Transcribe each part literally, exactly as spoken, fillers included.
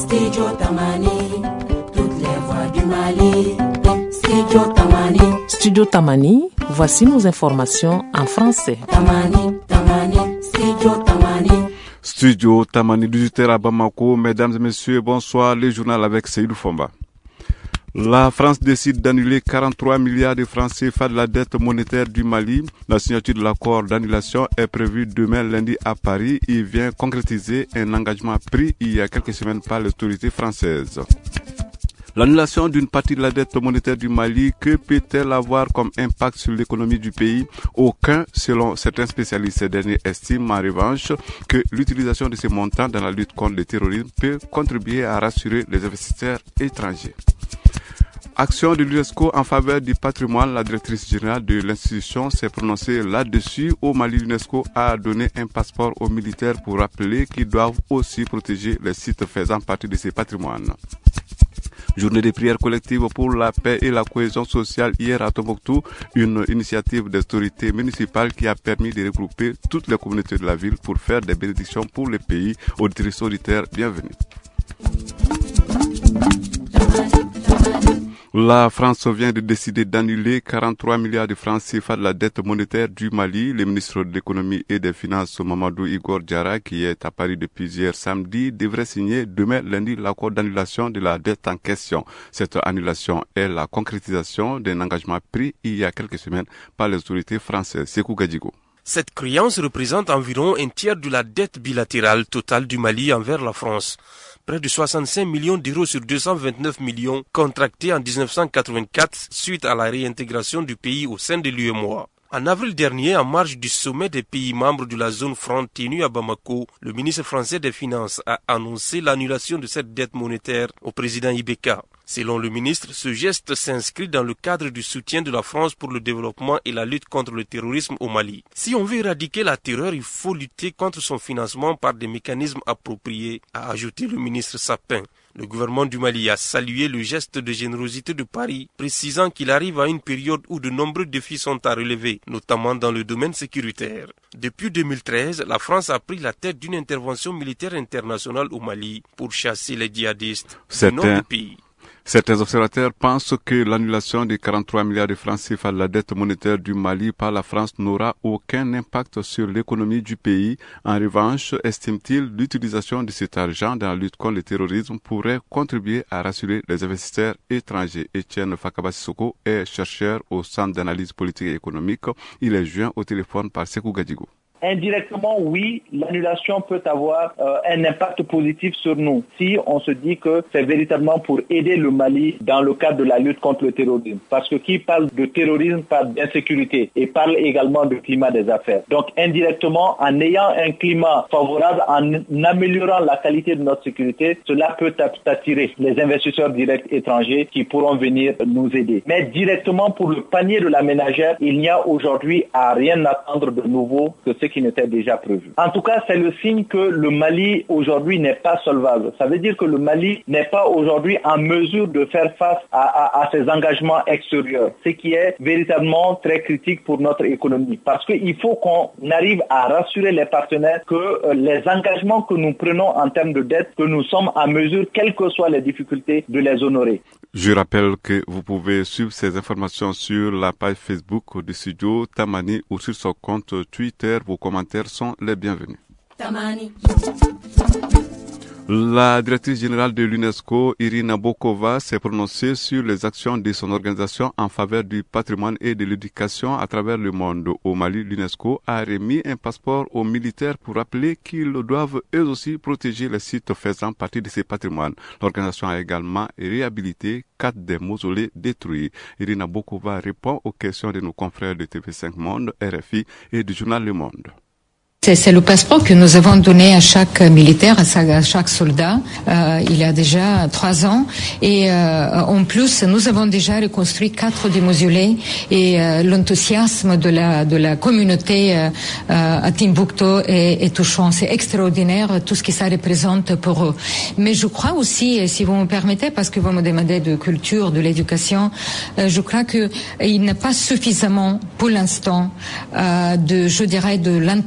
Studio Tamani, toutes les voix du Mali. Studio Tamani. Studio Tamani, voici nos informations en français. Tamani, Tamani, Studio Tamani. Studio Tamani, dix-huit heures à Bamako. Mesdames et messieurs, bonsoir. Le journal avec Seydou Fomba. La France décide d'annuler quarante-trois milliards de francs C F A de la dette monétaire du Mali. La signature de l'accord d'annulation est prévue demain lundi à Paris. Il vient concrétiser un engagement pris il y a quelques semaines par l'autorité française. L'annulation d'une partie de la dette monétaire du Mali, que peut-elle avoir comme impact sur l'économie du pays? Aucun, selon certains spécialistes. Ces derniers estiment en revanche que l'utilisation de ces montants dans la lutte contre le terrorisme peut contribuer à rassurer les investisseurs étrangers. Action de l'UNESCO en faveur du patrimoine. La directrice générale de l'institution s'est prononcée là-dessus. Au Mali, l'UNESCO a donné un passeport aux militaires pour rappeler qu'ils doivent aussi protéger les sites faisant partie de ces patrimoines. Journée de prière collective pour la paix et la cohésion sociale hier à Tombouctou, une initiative des autorités municipales qui a permis de regrouper toutes les communautés de la ville pour faire des bénédictions pour le pays. Auditrices auditeurs, bienvenue. La France vient de décider d'annuler quarante-trois milliards de francs C F A de la dette monétaire du Mali. Le ministre de l'économie et des finances, Mamadou Igor Diarra, qui est à Paris depuis hier samedi, devrait signer demain lundi l'accord d'annulation de la dette en question. Cette annulation est la concrétisation d'un engagement pris il y a quelques semaines par les autorités françaises. Sekou Gadjigo. Cette créance représente environ un tiers de la dette bilatérale totale du Mali envers la France. Près de soixante-cinq millions d'euros sur deux cent vingt-neuf millions contractés en dix-neuf cent quatre-vingt-quatre suite à la réintégration du pays au sein de l'U E M O A. En avril dernier, en marge du sommet des pays membres de la zone franc tenu à Bamako, le ministre français des Finances a annoncé l'annulation de cette dette monétaire au président Ibeka. Selon le ministre, ce geste s'inscrit dans le cadre du soutien de la France pour le développement et la lutte contre le terrorisme au Mali. Si on veut éradiquer la terreur, il faut lutter contre son financement par des mécanismes appropriés, a ajouté le ministre Sapin. Le gouvernement du Mali a salué le geste de générosité de Paris, précisant qu'il arrive à une période où de nombreux défis sont à relever, notamment dans le domaine sécuritaire. Depuis deux mille treize, la France a pris la tête d'une intervention militaire internationale au Mali pour chasser les djihadistes du nord du pays. Certains observateurs pensent que l'annulation des quarante-trois milliards de francs C F A de la dette monétaire du Mali par la France n'aura aucun impact sur l'économie du pays. En revanche, estime-t-il, l'utilisation de cet argent dans la lutte contre le terrorisme pourrait contribuer à rassurer les investisseurs étrangers. Etienne Fakaba-Sissoko est chercheur au Centre d'analyse politique et économique. Il est joint au téléphone par Sekou Gadjigo. Indirectement, oui, l'annulation peut avoir euh, un impact positif sur nous si on se dit que c'est véritablement pour aider le Mali dans le cadre de la lutte contre le terrorisme. Parce que qui parle de terrorisme parle d'insécurité et parle également du climat des affaires. Donc indirectement, en ayant un climat favorable, en améliorant la qualité de notre sécurité, cela peut attirer les investisseurs directs étrangers qui pourront venir nous aider. Mais directement pour le panier de la ménagère, il n'y a aujourd'hui à rien attendre de nouveau que ce qui n'était déjà prévu. En tout cas, c'est le signe que le Mali aujourd'hui n'est pas solvable. Ça veut dire que le Mali n'est pas aujourd'hui en mesure de faire face à, à, à ses engagements extérieurs, ce qui est véritablement très critique pour notre économie. Parce qu'il faut qu'on arrive à rassurer les partenaires que euh, les engagements que nous prenons en termes de dette, que nous sommes en mesure, quelles que soient les difficultés, de les honorer. Je rappelle que vous pouvez suivre ces informations sur la page Facebook du studio Tamani ou sur son compte Twitter. Vos commentaires sont les bienvenus. Tamani. La directrice générale de l'UNESCO, Irina Bokova, s'est prononcée sur les actions de son organisation en faveur du patrimoine et de l'éducation à travers le monde. Au Mali, l'UNESCO a remis un passeport aux militaires pour rappeler qu'ils doivent eux aussi protéger les sites faisant partie de ces patrimoines. L'organisation a également réhabilité quatre des mausolées détruits. Irina Bokova répond aux questions de nos confrères de T V cinq Monde, R F I et du journal Le Monde. C'est, c'est le passeport que nous avons donné à chaque militaire, à chaque soldat, euh, il y a déjà trois ans. Et euh, en plus, nous avons déjà reconstruit quatre des mausolées et euh, l'enthousiasme de la de la communauté euh, à Timbuktu est, est touchant. C'est extraordinaire tout ce que ça représente pour eux. Mais je crois aussi, si vous me permettez, parce que vous me demandez de culture, de l'éducation, euh, je crois que il n'est pas suffisamment, pour l'instant, euh, de, je dirais, de l'intérêt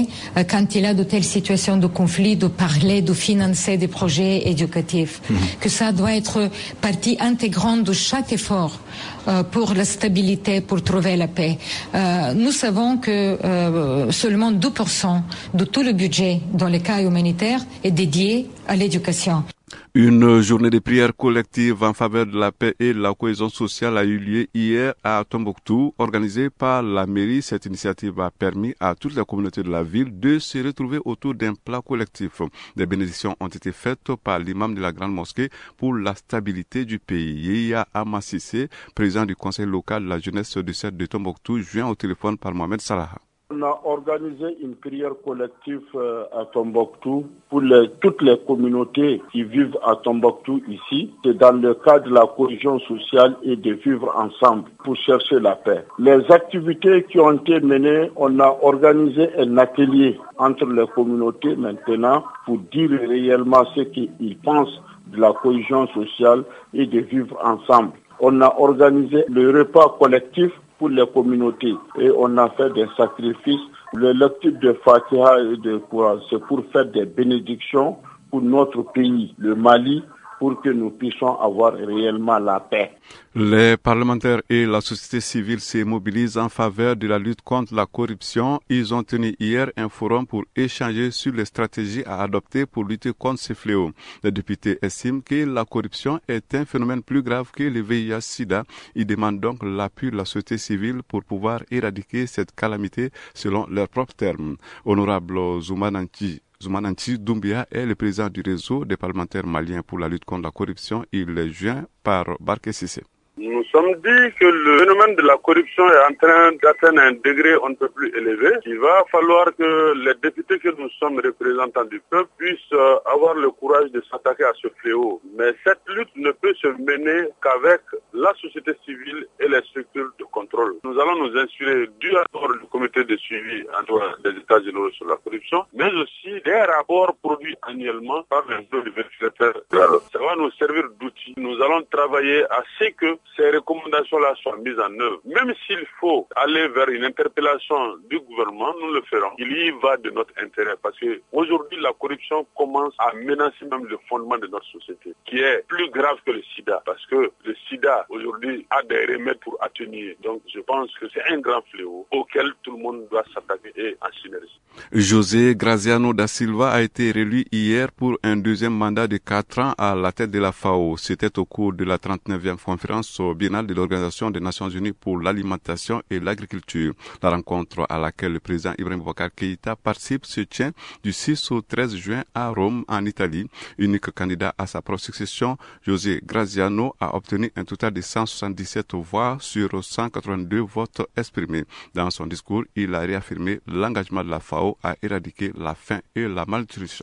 euh, quand il y a de telles situations de conflit, de parler, de financer des projets éducatifs. Mmh. Que ça doit être partie intégrante de chaque effort euh, pour la stabilité, pour trouver la paix. Euh, nous savons que euh, seulement deux pour cent de tout le budget dans les cas humanitaires est dédié à l'éducation. Une journée de prière collective en faveur de la paix et de la cohésion sociale a eu lieu hier à Tombouctou, organisée par la mairie. Cette initiative a permis à toute la communauté de la ville de se retrouver autour d'un plat collectif. Des bénédictions ont été faites par l'imam de la grande mosquée pour la stabilité du pays. Yehia Amassissé, président du conseil local de la jeunesse du C E D de Tombouctou, joint au téléphone par Mohamed Salah. On a organisé une prière collective à Tombouctou pour les, toutes les communautés qui vivent à Tombouctou ici. C'est dans le cadre de la cohésion sociale et de vivre ensemble pour chercher la paix. Les activités qui ont été menées, on a organisé un atelier entre les communautés maintenant pour dire réellement ce qu'ils pensent de la cohésion sociale et de vivre ensemble. On a organisé le repas collectif pour les communautés et on a fait des sacrifices. Le lecture de Fatiha et de Coran, c'est pour faire des bénédictions pour notre pays, le Mali, pour que nous puissions avoir réellement la paix. Les parlementaires et la société civile se mobilisent en faveur de la lutte contre la corruption. Ils ont tenu hier un forum pour échanger sur les stratégies à adopter pour lutter contre ces fléaux. Les députés estiment que la corruption est un phénomène plus grave que le V I H-Sida. Ils demandent donc l'appui de la société civile pour pouvoir éradiquer cette calamité selon leurs propres termes. Honorable Zoumananti Zoumananti Doumbia est le président du réseau des parlementaires maliens pour la lutte contre la corruption. Il est joint par Barké Sissé. Nous sommes dit que le phénomène de la corruption est en train d'atteindre un degré un peu plus élevé. Il va falloir que les députés que nous sommes représentants du peuple puissent avoir le courage de s'attaquer à ce fléau. Mais cette lutte ne peut se mener qu'avec la société civile et les structures de contrôle. Nous allons nous inspirer du rapport du comité de suivi des États généraux sur la corruption, mais aussi des rapports produits annuellement par les bureaux du vérificateur. Ça va nous servir d'outil. Nous allons travailler à ce que ces recommandations-là soient mises en œuvre. Même s'il faut aller vers une interpellation du gouvernement, nous le ferons. Il y va de notre intérêt parce que aujourd'hui la corruption commence à menacer même le fondement de notre société, qui est plus grave que le sida, parce que le sida aujourd'hui a des remèdes pour atténuer. Donc je pense que c'est un grand fléau auquel tout le monde doit s'attaquer et en synergie. José Graziano da Silva a été réélu hier pour un deuxième mandat de quatre ans à la tête de la F A O. C'était au cours de la trente-neuvième conférence biennale de l'Organisation des Nations Unies pour l'alimentation et l'agriculture. La rencontre à laquelle le président Ibrahim Boubacar Keïta participe se tient du six au treize juin à Rome, en Italie. Unique candidat à sa propre succession, José Graziano a obtenu un total de cent soixante-dix-sept voix sur cent quatre-vingt-deux votes exprimés. Dans son discours, il a réaffirmé l'engagement de la F A O à éradiquer la faim et la malnutrition.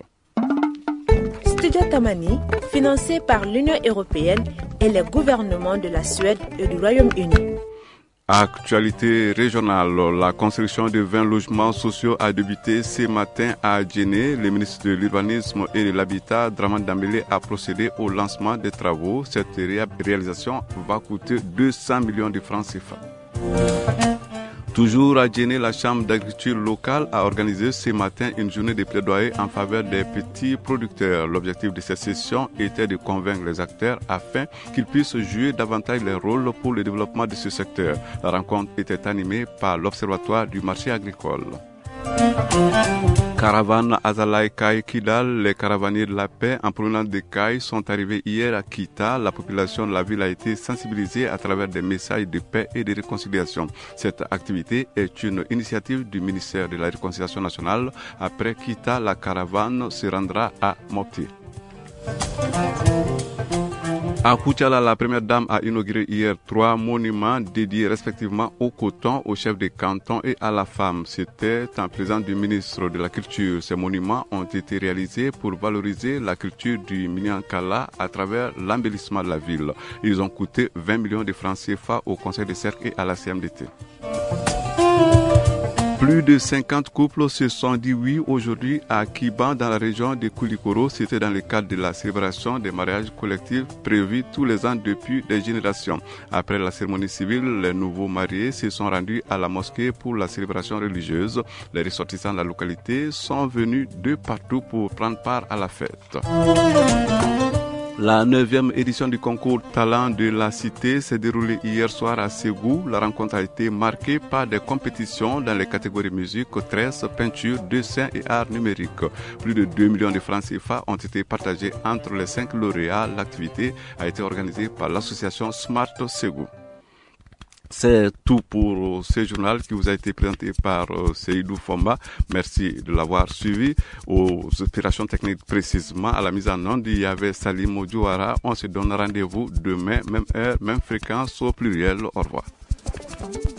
Studio Tamani, financé par l'Union européenne et les gouvernements de la Suède et du Royaume-Uni. Actualité régionale, la construction de vingt logements sociaux a débuté ce matin à Djenné. Le ministre de l'Urbanisme et de l'Habitat, Draman Dambélé, a procédé au lancement des travaux. Cette réalisation va coûter deux cents millions de francs C F A. Toujours à Djenné, la Chambre d'agriculture locale a organisé ce matin une journée de plaidoyer en faveur des petits producteurs. L'objectif de cette session était de convaincre les acteurs afin qu'ils puissent jouer davantage leur rôle pour le développement de ce secteur. La rencontre était animée par l'Observatoire du marché agricole. Caravane Azalaï Kai Kidal, les caravaniers de la paix en provenance de Kai sont arrivés hier à Kita. La population de la ville a été sensibilisée à travers des messages de paix et de réconciliation. Cette activité est une initiative du ministère de la Réconciliation nationale. Après Kita, la caravane se rendra à Mopti. À Koutiala, la première dame a inauguré hier trois monuments dédiés respectivement au coton, au chef de canton et à la femme. C'était en présence du ministre de la Culture. Ces monuments ont été réalisés pour valoriser la culture du Minyankala à travers l'embellissement de la ville. Ils ont coûté vingt millions de francs C F A au Conseil des cercles et à la C M D T. Plus de cinquante couples se sont dit oui aujourd'hui à Kiban dans la région de Koulikoro. C'était dans le cadre de la célébration des mariages collectifs prévus tous les ans depuis des générations. Après la cérémonie civile, les nouveaux mariés se sont rendus à la mosquée pour la célébration religieuse. Les ressortissants de la localité sont venus de partout pour prendre part à la fête. La neuvième édition du concours Talent de la Cité s'est déroulée hier soir à Ségou. La rencontre a été marquée par des compétitions dans les catégories musique, tresse, peinture, dessin et art numérique. Plus de deux millions de francs C F A ont été partagés entre les cinq lauréats. L'activité a été organisée par l'association Smart Ségou. C'est tout pour ce journal qui vous a été présenté par Seydou Fomba. Merci de l'avoir suivi. Aux opérations techniques précisément, à la mise en onde, il y avait Salim Odjouara. On se donne rendez-vous demain, même heure, même fréquence au pluriel. Au revoir.